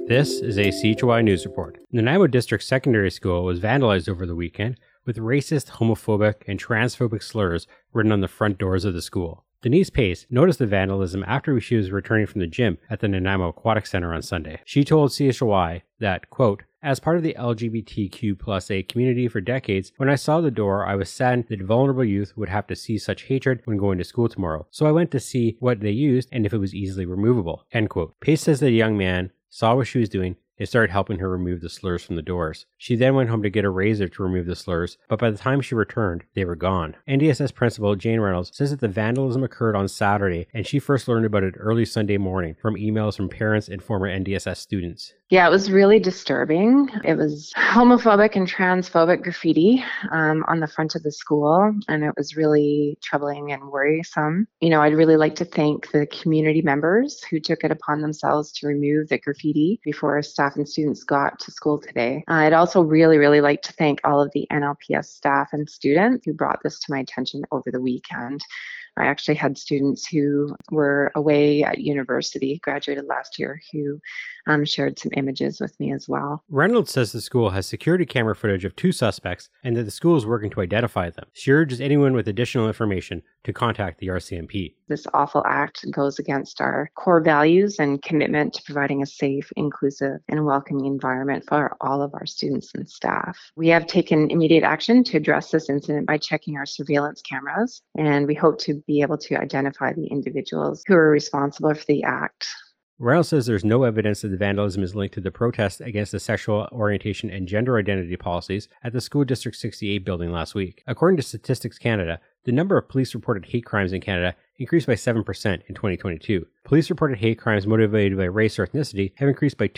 This is a CHY News Report. Nanaimo District Secondary School was vandalized over the weekend with racist, homophobic, and transphobic slurs written on the front doors of the school. Denise Pace noticed the vandalism after she was returning from the gym at the Nanaimo Aquatic Center on Sunday. She told CHY that, quote, "As part of the LGBTQ+A community for decades, when I saw the door, I was saddened that vulnerable youth would have to see such hatred when going to school tomorrow. So I went to see what they used and if it was easily removable." End quote. Pace says that a young man saw what she was doing and started helping her remove the slurs from the doors. She then went home to get a razor to remove the slurs, but by the time she returned, they were gone. NDSS principal Jane Reynolds says that the vandalism occurred on Saturday, and she first learned about it early Sunday morning from emails from parents and former NDSS students. Yeah, it was really disturbing. It was homophobic and transphobic graffiti on the front of the school, and it was really troubling and worrisome. I'd really like to thank the community members who took it upon themselves to remove the graffiti before staff and students got to school today. I'd also really like to thank all of the NLPS staff and students who brought this to my attention over the weekend. I actually had students who were away at university, graduated last year, who shared some images with me as well. Reynolds says the school has security camera footage of 2 suspects and that the school is working to identify them. She urges anyone with additional information to contact the RCMP. This awful act goes against our core values and commitment to providing a safe, inclusive, and welcoming environment for all of our students and staff. We have taken immediate action to address this incident by checking our surveillance cameras, and we hope to be able to identify the individuals who are responsible for the act. Reynolds says there's no evidence that the vandalism is linked to the protest against the sexual orientation and gender identity policies at the School District 68 building last week. According to Statistics Canada, the number of police-reported hate crimes in Canada increased by 7% in 2022. Police-reported hate crimes motivated by race or ethnicity have increased by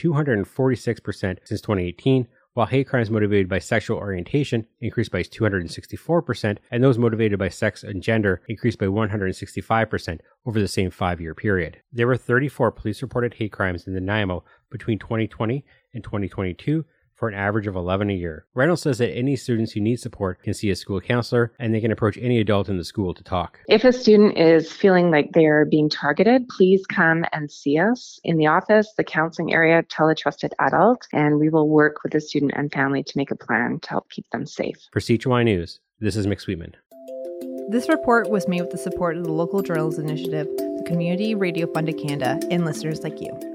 246% since 2018, while hate crimes motivated by sexual orientation increased by 264%, and those motivated by sex and gender increased by 165% over the same 5-year period. There were 34 police-reported hate crimes in Nanaimo between 2020 and 2022, for an average of 11 a year. Reynolds says that any students who need support can see a school counselor, and they can approach any adult in the school to talk. If a student is feeling like they're being targeted, please come and see us in the office, the counseling area. Tell a trusted adult, and we will work with the student and family to make a plan to help keep them safe. For CHY News, this is Mick Sweetman. This report was made with the support of the Local Journals Initiative, the Community Radio Fund of Canada, and listeners like you.